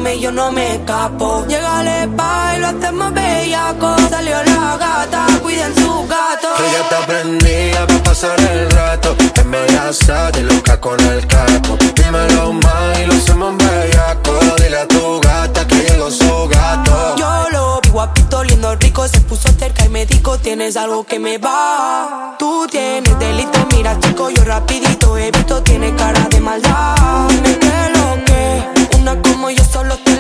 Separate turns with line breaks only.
tome, yo no me escapo. Llegale pa' y lo hacemos bellaco. Salió la gata, cuiden su gato.
Ella está prendida pa' pasar el rato. Es media sata y loca con el capo. Dímelo más y lo hacemos bellaco. Dile a tu gata que llegó su gato.
Yo lo vi guapito, oliendo rico. Se puso cerca y me dijo, tienes algo que me va. Tú tienes delito, mira chico, yo rapidito evito. Tiene cara de maldad. Dime qué lo que, una como yo solo te